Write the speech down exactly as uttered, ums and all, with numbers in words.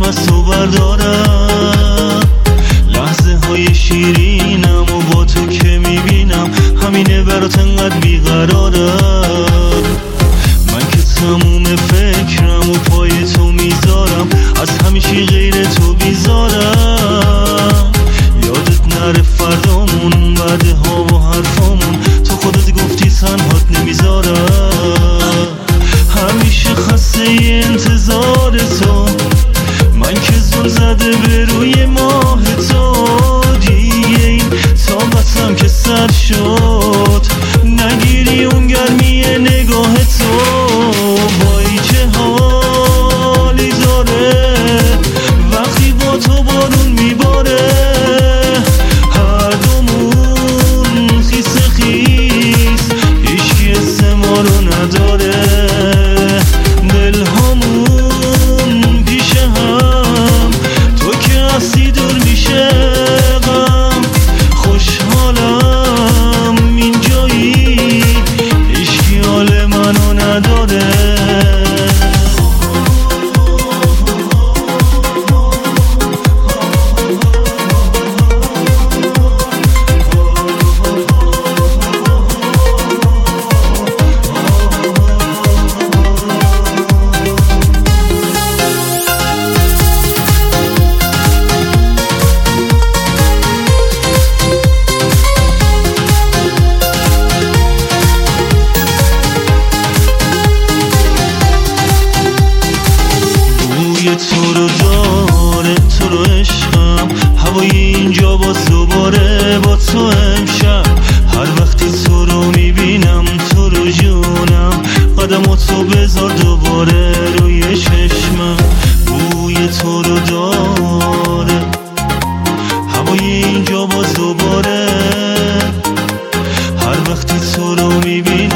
از تو بردارم. لحظه های شیرینم و با تو که میبینم همینه برات انقدر بیقرارم. من که تموم فکرم و پای تو میذارم، از همیشه غیر تو بیزارم. یادت نره فردامون، بعد ها و حرفامون، تو خودت گفتی تنهات نمیذارم. همیشه خسته انتظار تو، من که زل زده به روی ماه تو. دیگه این طاقتم که سر شد، نگیری اون گرمی نگاه تو. وای چه حالی داره وقتی با تو بارون میباره، هر دومون خیس خیس، هیچکی حس ما رو نداره. دلهامون پیش هم، تو که هستی دور میشه غم. خوشحالم اینجایی، هیچکی حال منو نداره. تو رو داره تو رو عشقم، هوای اینجا باز دوباره با تو امشب. هر وقتی تو رو میبینم تو رو جونم، قدم تو بذار دوباره روی چشمم. بوی تو رو داره هوای اینجا باز دوباره، هر وقتی تو رو میبینم